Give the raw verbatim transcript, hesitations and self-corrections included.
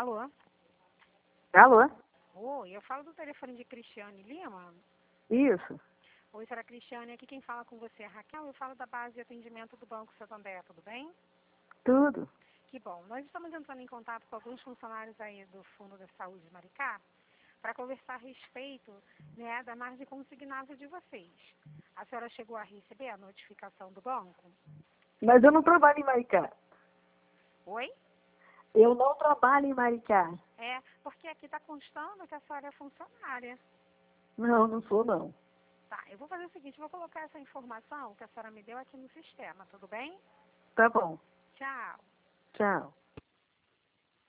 Alô? Alô? Oi, eu falo do telefone de Cristiane Lima. Isso. Oi, senhora Cristiane, aqui quem fala com você é a Raquel. Eu falo da base de atendimento do Banco Santander, tudo bem? Tudo. Que bom. Nós estamos entrando em contato com alguns funcionários aí do Fundo da Saúde de Maricá para conversar a respeito, né, da margem consignável de vocês. A senhora chegou a receber a notificação do banco? Mas eu não trabalho em Maricá. Oi? Eu não trabalho em Maricá. É, porque aqui está constando que a senhora é funcionária. Não, não sou não. Tá, eu vou fazer o seguinte, vou colocar essa informação que a senhora me deu aqui no sistema, tudo bem? Tá bom. Tchau. Tchau.